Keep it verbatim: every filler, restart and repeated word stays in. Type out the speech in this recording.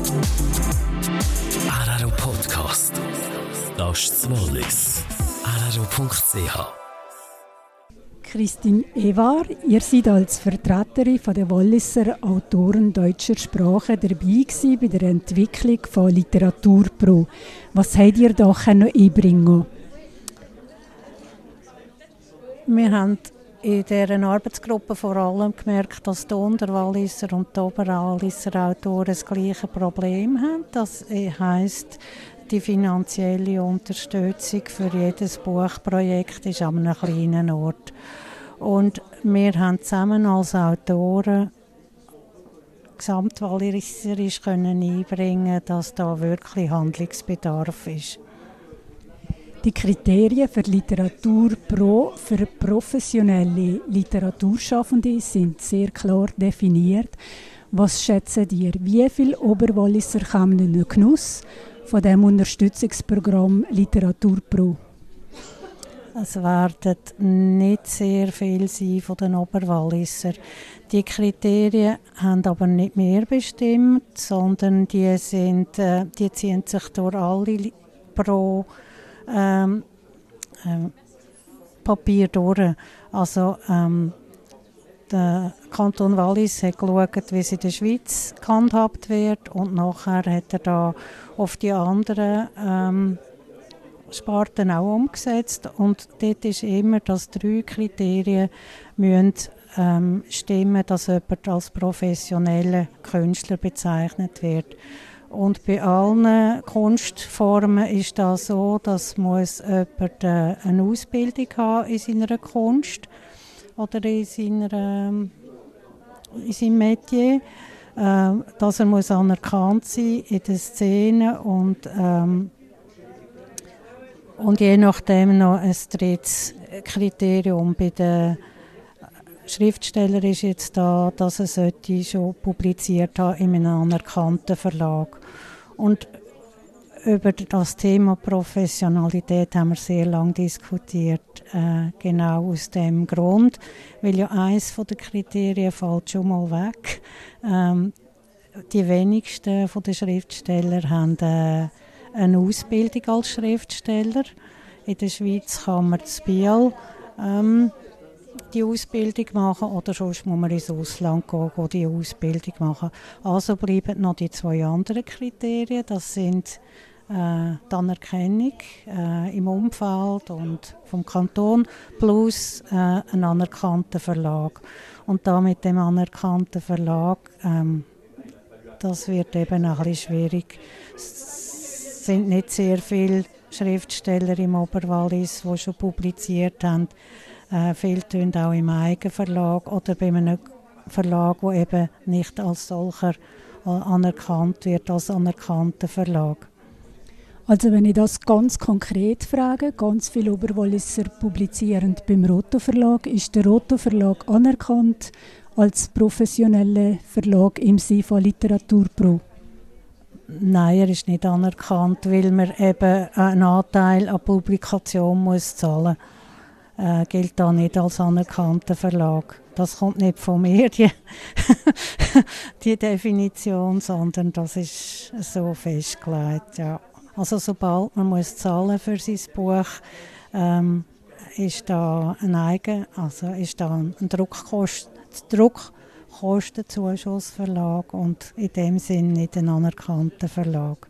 R R O Podcast. Das ist das Wallis. R R O Punkt C H. Christine Evar, ihr seid als Vertreterin der Walliser Autoren deutscher Sprache dabei gewesen bei der Entwicklung von Literaturpro. Was habt ihr da einbringen? Wir haben in dieser Arbeitsgruppe vor allem gemerkt, dass die Unterwalliser und die Oberwalliser Autoren das gleiche Problem haben. Das heisst, die finanzielle Unterstützung für jedes Buchprojekt ist an einem kleinen Ort. Und wir haben zusammen als Autoren gesamtwalliserisch können einbringen, dass da wirklich Handlungsbedarf ist. Die Kriterien für Literatur Pro für professionelle Literaturschaffende sind sehr klar definiert. Was schätzen ihr? Wie viele Oberwalliser kommen in den Genuss von dem Unterstützungsprogramm Literatur Pro? Es werden nicht sehr viel sein von den Oberwalliser. Die Kriterien haben aber nicht mehr bestimmt, sondern die, sind, äh, die ziehen sich durch alle Pro ähm, äh, Papier durch. Also ähm, der Kanton Wallis hat geschaut, wie es in der Schweiz gehandhabt wird, und nachher hat er da auf die anderen ähm, Sparten auch umgesetzt. Und dort ist immer, dass drei Kriterien müssen, ähm, stimmen, dass jemand als professioneller Künstler bezeichnet wird. Und bei allen Kunstformen ist das so, dass muss jemand äh, eine Ausbildung haben in seiner Kunst oder in, seiner, ähm, in seinem Metier, äh, dass er muss anerkannt sein in der Szene und ähm, Und je nachdem noch ein drittes Kriterium. Bei den Schriftstellern ist jetzt da, dass er sollte schon publiziert haben in einem anerkannten Verlag. Und über das Thema Professionalität haben wir sehr lange diskutiert. Äh, genau aus dem Grund, weil ja eines der Kriterien fällt schon mal weg. Ähm, die wenigsten von den Schriftstellern haben äh, eine Ausbildung als Schriftsteller. In der Schweiz kann man in Biel ähm, die Ausbildung machen oder sonst muss man ins Ausland gehen, gehen die Ausbildung machen. Also bleiben noch die zwei anderen Kriterien. Das sind äh, die Anerkennung äh, im Umfeld und vom Kanton plus äh, ein anerkannter Verlag. Und da mit dem anerkannten Verlag, ähm, das wird eben ein bisschen schwierig. Es sind nicht sehr viele Schriftsteller im Oberwallis, die schon publiziert haben. Äh, viele tun auch im Eigenverlag oder bei einem Verlag, der eben nicht als solcher anerkannt wird, als anerkannter Verlag. Also wenn ich das ganz konkret frage, ganz viele Oberwalliser publizieren beim Roto Verlag. Ist der Roto Verlag anerkannt als professioneller Verlag im Sinne von Literatur Pro? Nein, er ist nicht anerkannt, weil man eben einen Anteil an Publikation muss zahlen muss. Äh, gilt da nicht als anerkannter Verlag. Das kommt nicht von mir, die, die Definition, sondern das ist so festgelegt. Ja. Also sobald man muss zahlen für sein Buch, ähm, ist da ein Eigen, also ist da ein Druckkost, Druck Kostenzuschussverlag und in dem Sinne nicht ein anerkannter Verlag.